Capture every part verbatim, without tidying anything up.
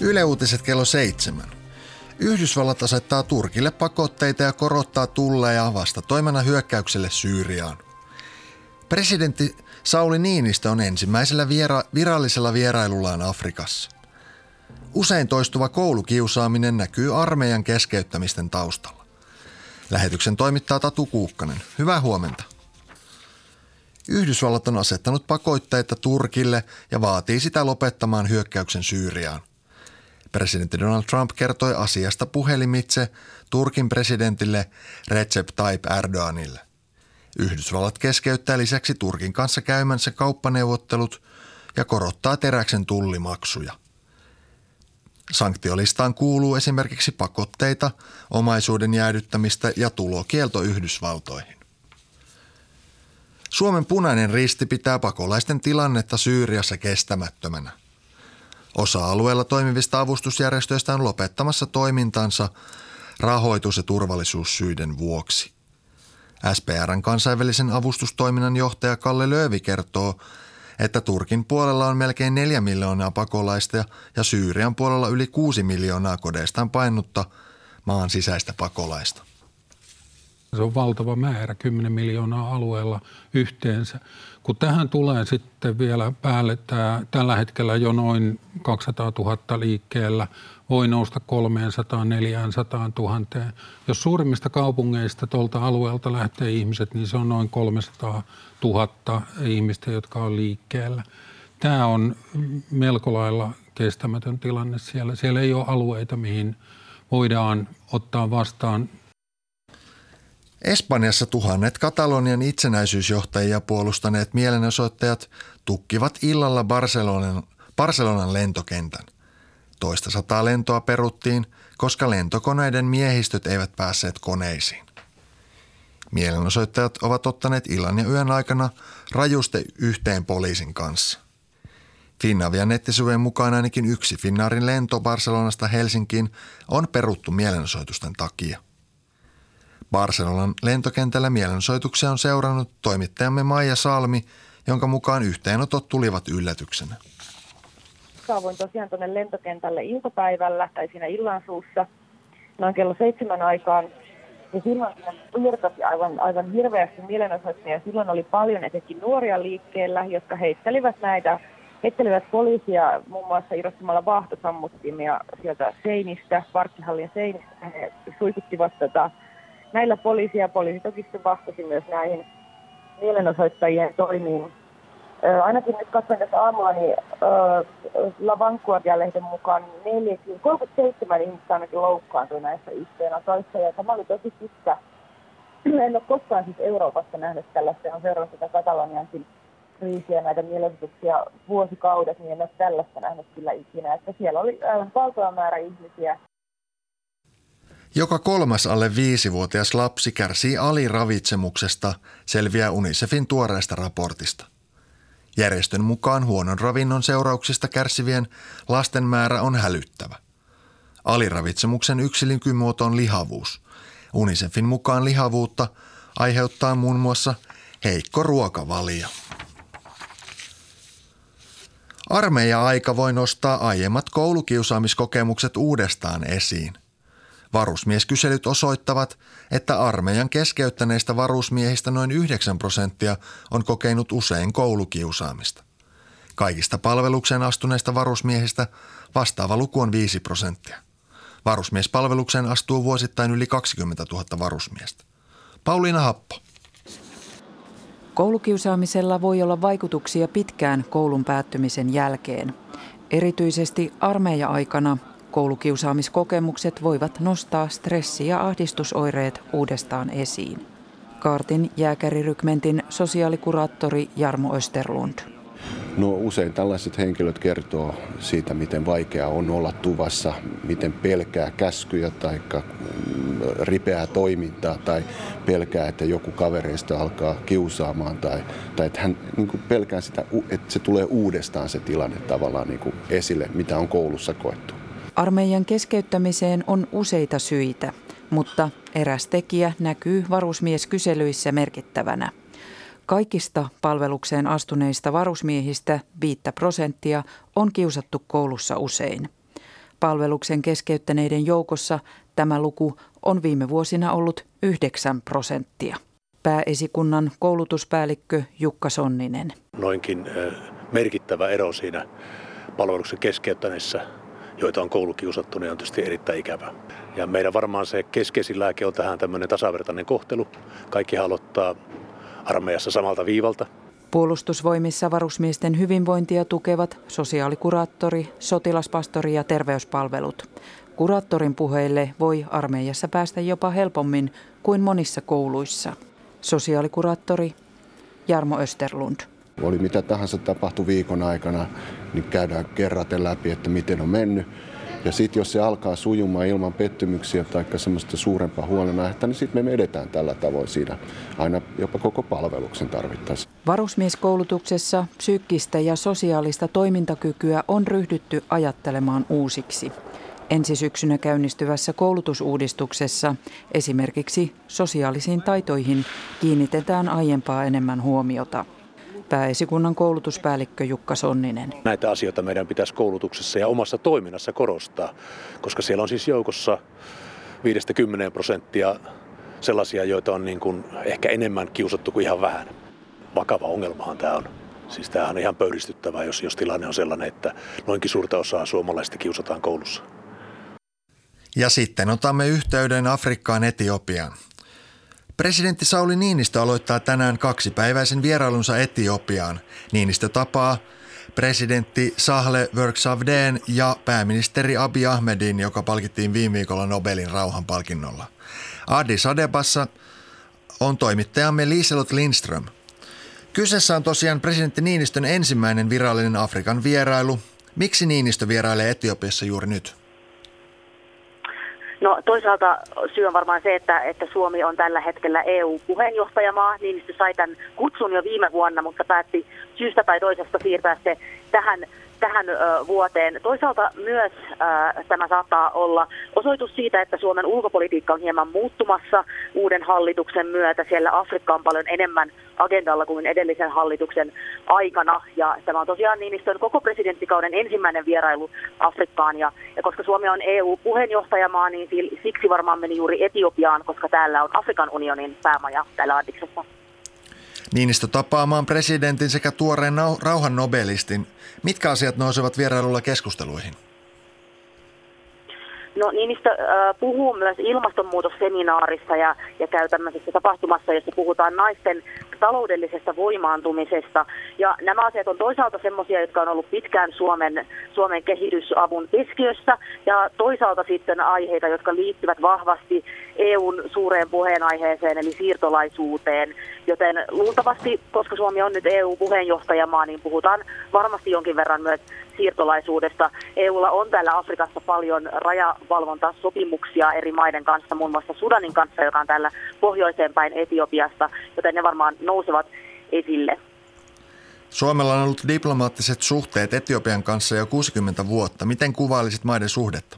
Yle Uutiset kello seitsemän. Yhdysvallat asettaa Turkille pakotteita ja korottaa tulleja vastatoimena hyökkäykselle Syyriaan. Presidentti Sauli Niinistö on ensimmäisellä viera- virallisella vierailullaan Afrikassa. Usein toistuva koulukiusaaminen näkyy armeijan keskeyttämisten taustalla. Lähetyksen toimittaa Tatu Kuukkanen. Hyvää huomenta. Yhdysvallat on asettanut pakotteita Turkille ja vaatii sitä lopettamaan hyökkäyksen Syyriaan. Presidentti Donald Trump kertoi asiasta puhelimitse Turkin presidentille Recep Tayyip Erdoganille. Yhdysvallat keskeyttää lisäksi Turkin kanssa käymänsä kauppaneuvottelut ja korottaa teräksen tullimaksuja. Sanktiolistaan kuuluu esimerkiksi pakotteita, omaisuuden jäädyttämistä ja tulokielto Yhdysvaltoihin. Suomen Punainen Risti pitää pakolaisten tilannetta Syyriassa kestämättömänä. Osa alueella toimivista avustusjärjestöistä on lopettamassa toimintansa rahoitus- ja turvallisuussyiden vuoksi. S P R:n kansainvälisen avustustoiminnan johtaja Kalle Löövi kertoo, että Turkin puolella on melkein neljä miljoonaa pakolaista ja Syyrian puolella yli kuusi miljoonaa kodeistaan painutta maan sisäistä pakolaista. Se on valtava määrä, kymmenen miljoonaa alueella yhteensä. Kun tähän tulee sitten vielä päälle tämä, tällä hetkellä jo noin kaksisataatuhatta liikkeellä, voi nousta kolmesataatuhatta neljäsataatuhatta. Jos suurimmista kaupungeista tuolta alueelta lähtee ihmiset, niin se on noin kolmesataatuhatta ihmistä, jotka on liikkeellä. Tämä on melko lailla kestämätön tilanne siellä. Siellä ei ole alueita, mihin voidaan ottaa vastaan. Espanjassa tuhannet Katalonian itsenäisyysjohtajia puolustaneet mielenosoittajat tukkivat illalla Barcelonan, Barcelonan lentokentän. Toista sataa lentoa peruttiin, koska lentokoneiden miehistöt eivät päässeet koneisiin. Mielenosoittajat ovat ottaneet illan ja yön aikana rajusti yhteen poliisin kanssa. Finnavian nettisivujen mukaan ainakin yksi Finnairin lento Barcelonasta Helsinkiin on peruttu mielenosoitusten takia. Barcelonan lentokentällä mielenosoituksia on seurannut toimittajamme Maija Salmi, jonka mukaan yhteenotot tulivat yllätyksenä. Saavuin tosiaan tuonne lentokentälle iltapäivällä tai siinä illansuussa noin kello seitsemän aikaan. Ja silloin virtasi aivan, aivan hirveästi mielenosoittajia. Silloin oli paljon etenkin nuoria liikkeellä, jotka heittelivät näitä, heittelivät poliisia muun muassa irrottamalla vaahtosammuttimia sieltä seinistä, parkkihallin seinistä. He suikuttivat tätä. Näillä poliisia poliisi toki sitten vastasi myös näihin mielenosoittajien toimiin. Ö, ainakin nyt katsoin tässä aamulla, niin La Vanguardia-lehden mukaan kolmekymmentäseitsemän ihmistä ainakin loukkaantui näissä yhteenotoissa. Ja tämä oli tosi pitkä. En ole koskaan siis Euroopassa nähnyt tällaista. On seurannut tätä Kataloniankin kriisiä, näitä mielenosoituksia vuosikaudet, niin en ole tällaista nähnyt kyllä ikinä. Että siellä oli aivan valtava määrä ihmisiä. Joka kolmas alle viisivuotias lapsi kärsii aliravitsemuksesta, selviää UNICEFin tuoreesta raportista. Järjestön mukaan huonon ravinnon seurauksista kärsivien lasten määrä on hälyttävä. Aliravitsemuksen yksi nykymuoto on lihavuus. UNICEFin mukaan lihavuutta aiheuttaa muun muassa heikko ruokavalio. Armeija-aika voi nostaa aiemmat koulukiusaamiskokemukset uudestaan esiin. Varusmieskyselyt osoittavat, että armeijan keskeyttäneistä varusmiehistä noin yhdeksän prosenttia on kokenut usein koulukiusaamista. Kaikista palvelukseen astuneista varusmiehistä vastaava luku on viisi prosenttia. Varusmiespalvelukseen astuu vuosittain yli kaksikymmentätuhatta varusmiestä. Pauliina Happo. Koulukiusaamisella voi olla vaikutuksia pitkään koulun päättymisen jälkeen. Erityisesti armeija-aikana koulukiusaamiskokemukset voivat nostaa stressi- ja ahdistusoireet uudestaan esiin. Kaartin jääkärirykmentin sosiaalikuraattori Jarmo Österlund. No usein tällaiset henkilöt kertoo siitä, miten vaikeaa on olla tuvassa, miten pelkää käskyjä tai ripeää toimintaa tai pelkää, että joku kavereista alkaa kiusaamaan tai, tai että hän niin kuin pelkää sitä, että se tulee uudestaan se tilanne tavallaan niin kuin esille, mitä on koulussa koettu. Armeijan keskeyttämiseen on useita syitä, mutta eräs tekijä näkyy varusmieskyselyissä merkittävänä. Kaikista palvelukseen astuneista varusmiehistä viittä prosenttia on kiusattu koulussa usein. Palveluksen keskeyttäneiden joukossa tämä luku on viime vuosina ollut yhdeksän prosenttia. Pääesikunnan koulutuspäällikkö Jukka Sonninen. Noinkin merkittävä ero siinä palveluksen keskeyttäneessä, joita on koulukiusattu, niin on tietysti erittäin ikävä. Ja meidän varmaan se keskeisin lääke on tähän tämmöinen tasavertainen kohtelu. Kaikki aloittaa armeijassa samalta viivalta. Puolustusvoimissa varusmiesten hyvinvointia tukevat sosiaalikuraattori, sotilaspastori ja terveyspalvelut. Kuraattorin puheille voi armeijassa päästä jopa helpommin kuin monissa kouluissa. Sosiaalikuraattori Jarmo Österlund. Oli mitä tahansa tapahtui viikon aikana, niin käydään kerraten läpi, että miten on mennyt. Ja sitten jos se alkaa sujumaan ilman pettymyksiä tai semmoista suurempaa huolenaihetta, niin sitten me edetään tällä tavoin siinä aina jopa koko palveluksen tarvittaessa. Varusmieskoulutuksessa psyykkistä ja sosiaalista toimintakykyä on ryhdytty ajattelemaan uusiksi. Ensi syksynä käynnistyvässä koulutusuudistuksessa esimerkiksi sosiaalisiin taitoihin kiinnitetään aiempaa enemmän huomiota. Pääesikunnan koulutuspäällikkö Jukka Sonninen. Näitä asioita meidän pitäisi koulutuksessa ja omassa toiminnassa korostaa, koska siellä on siis joukossa viidestä kymmeneen prosenttia sellaisia, joita on niin kuin ehkä enemmän kiusattu kuin ihan vähän. Vakava ongelmahan tämä on. Siis tämä on ihan pöyristyttävää, jos, jos tilanne on sellainen, että noinkin suurta osaa suomalaisista kiusataan koulussa. Ja sitten otamme yhteyden Afrikkaan Etiopiaan. Presidentti Sauli Niinistö aloittaa tänään kaksipäiväisen vierailunsa Etiopiaan. Niinistö tapaa presidentti Sahle Work-Savdeen ja pääministeri Abiy Ahmedin, joka palkittiin viime viikolla Nobelin rauhanpalkinnolla. Addis Abebassa on toimittajamme Liselott Lindström. Kyseessä on tosiaan presidentti Niinistön ensimmäinen virallinen Afrikan vierailu. Miksi Niinistö vierailee Etiopiassa juuri nyt? No toisaalta syy on varmaan se, että, että Suomi on tällä hetkellä E U-puheenjohtajamaa. Niinistö sai tämän kutsun jo viime vuonna, mutta päätti syystä tai toisesta siirtää se tähän, tähän ö, vuoteen. Toisaalta myös ö, tämä saattaa olla osoitus siitä, että Suomen ulkopolitiikka on hieman muuttumassa uuden hallituksen myötä. Siellä Afrikka on paljon enemmän agendalla kuin edellisen hallituksen aikana. Ja tämä on tosiaan Niinistön koko presidenttikauden ensimmäinen vierailu Afrikkaan. Ja, ja koska Suomi on E U-puheenjohtajamaa, niin siksi varmaan meni juuri Etiopiaan, koska täällä on Afrikan unionin päämaja täällä Addiksessa. Niinistö tapaa maan presidentin sekä tuoreen rauhan nobelistin. Mitkä asiat nousevat vierailulla keskusteluihin? No Niinistö äh, puhuu myös ilmastonmuutosseminaarissa ja, ja käy tämmöisessä tapahtumassa, jossa puhutaan naisten taloudellisesta voimaantumisesta. Ja nämä asiat on toisaalta semmoisia, jotka on ollut pitkään Suomen, Suomen kehitysavun keskiössä ja toisaalta sitten aiheita, jotka liittyvät vahvasti E U:n suureen puheenaiheeseen eli siirtolaisuuteen. Joten luultavasti, koska Suomi on nyt E U-puheenjohtajamaa, niin puhutaan varmasti jonkin verran myös siirtolaisuudesta. E U:lla on täällä Afrikassa paljon rajavalvontasopimuksia eri maiden kanssa, muun muassa Sudanin kanssa, joka on täällä pohjoiseen päin Etiopiasta, joten ne varmaan nousevat esille. Suomella on ollut diplomaattiset suhteet Etiopian kanssa jo kuusikymmentä vuotta. Miten kuvailisit maiden suhdetta?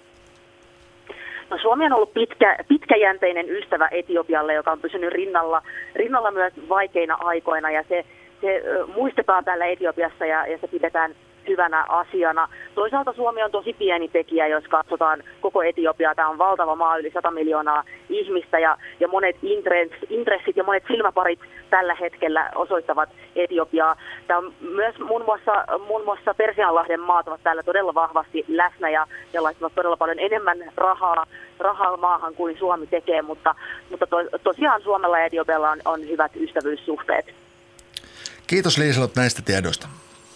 No, Suomi on ollut pitkä, pitkäjänteinen ystävä Etiopialle, joka on pysynyt rinnalla, rinnalla myös vaikeina aikoina ja se, se muistetaan täällä Etiopiassa ja, ja se pidetään hyvänä asiana. Toisaalta Suomi on tosi pieni tekijä, jos katsotaan koko Etiopiaa. Tämä on valtava maa, yli sata miljoonaa ihmistä ja, ja monet intressit ja monet silmäparit tällä hetkellä osoittavat Etiopiaa. Tämä on myös muun muassa, muun muassa Persianlahden maat ovat täällä todella vahvasti läsnä ja, ja laittavat todella paljon enemmän rahaa, rahaa maahan kuin Suomi tekee, mutta, mutta to, tosiaan Suomella ja Etiopialla on, on hyvät ystävyyssuhteet. Kiitos Liselott näistä tiedoista.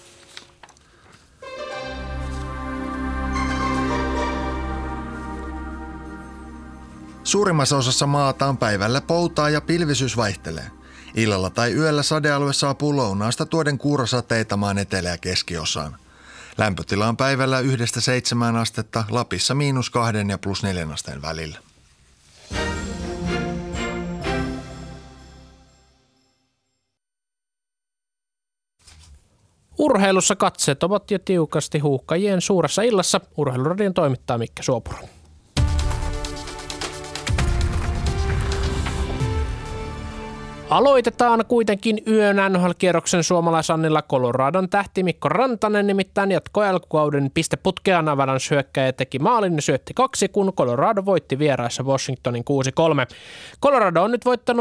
Suurimmassa osassa maata on päivällä poutaa ja pilvisyys vaihtelee. Illalla tai yöllä sadealue saapuu lounaasta tuoden kuurosateita maan etelä- ja keskiosaan. Lämpötila on päivällä yhdestä seitsemään astetta, Lapissa miinus kahden ja plus neljän asteen välillä. Urheilussa katseet ovat jo tiukasti Huuhkajien suuressa illassa. Urheiluradion toimittaa Mikke Suopuro. Aloitetaan kuitenkin yön N H L-kierroksen suomalaisannilla. Coloradon tähti Mikko Rantanen nimittäin jatkoi alkukauden pisteputkeaan. Avalanche-hyökkäjä teki maalin ja syötti kaksi, kun Colorado voitti vieraissa Washingtonin kuusi kolme. Colorado on nyt voittanut